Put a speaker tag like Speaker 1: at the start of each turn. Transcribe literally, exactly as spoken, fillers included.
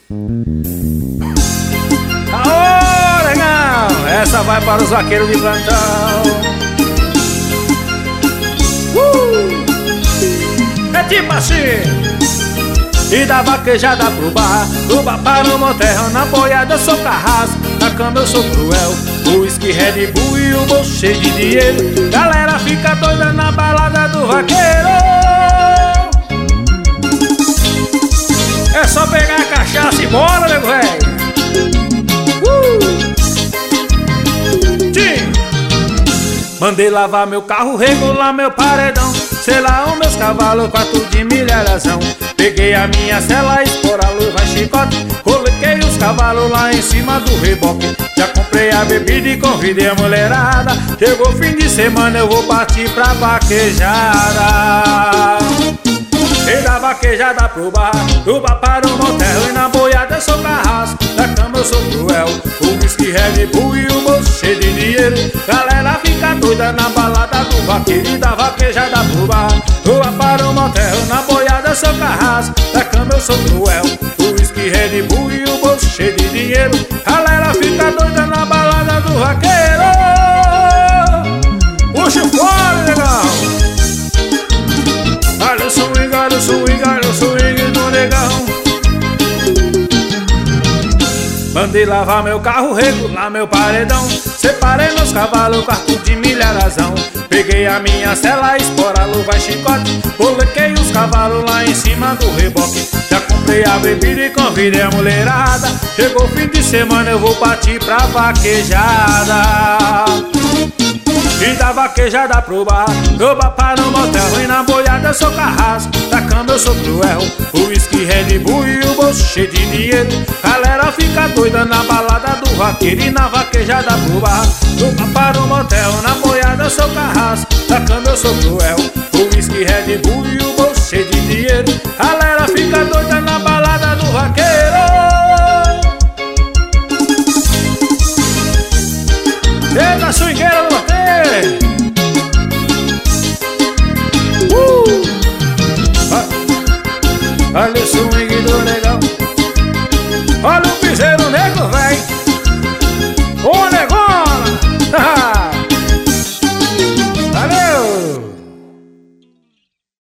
Speaker 1: Aô, legal! Essa vai para os vaqueiros de plantão. uh! É tipo assim. E da vaquejada pro bar, do bar para o motel, na boiada eu sou carrasco, na cama eu sou cruel. O whisky, Red Bull e o bolso cheio de dinheiro. Galera fica doida na balada do vaqueiro. É só pegar a cachaça e bora, nego velho. uh! Tim! Mandei lavar meu carro, regular meu paredão, selar os meus cavalos, quatro de milharazão. Peguei a minha cela, espora, luva, chicote, coloquei os cavalos lá em cima do reboque. Já comprei a bebida e convidei a mulherada. Chegou fim de semana, eu vou partir pra vaquejada. E da vaquejada pro bar, do bar para o motel, e na boiada eu sou carrasco, na cama eu sou cruel. O whisky, Red Bull e o bolso cheio de dinheiro. Galera fica doida na balada do vaqueiro. E da vaquejada pro bar, do bar para o motel, na boiada eu sou carrasco, na cama eu sou cruel. O whisky, Red Bull e o bolso cheio de dinheiro. Galera fica doida na balada do vaqueiro. Puxa fora, legal! Olha o swing, olha o swing, olha o swing do negão. Mandei lavar meu carro, regular meu paredão, separei meus cavalos, quarto de milharazão. Peguei a minha cela, espora, luva, chicote, coloquei os cavalos lá em cima do reboque. Já comprei a bebida e convidei a mulherada. Chegou o fim de semana, eu vou partir pra vaquejada. E da vaquejada pro bar, do bar para o motel, e na boiada eu sou carrasco, na cama eu sou cruel. O whisky, Red Bull e o bolso cheio de dinheiro. Galera fica doida na balada do vaqueiro. E na vaquejada pro bar, do bar para o motel, na boiada eu sou carrasco, na cama eu sou cruel. O whisky, Red Bull e o bolso cheio de dinheiro. Galera fica doida na balada do vaqueiro. Eita, swing!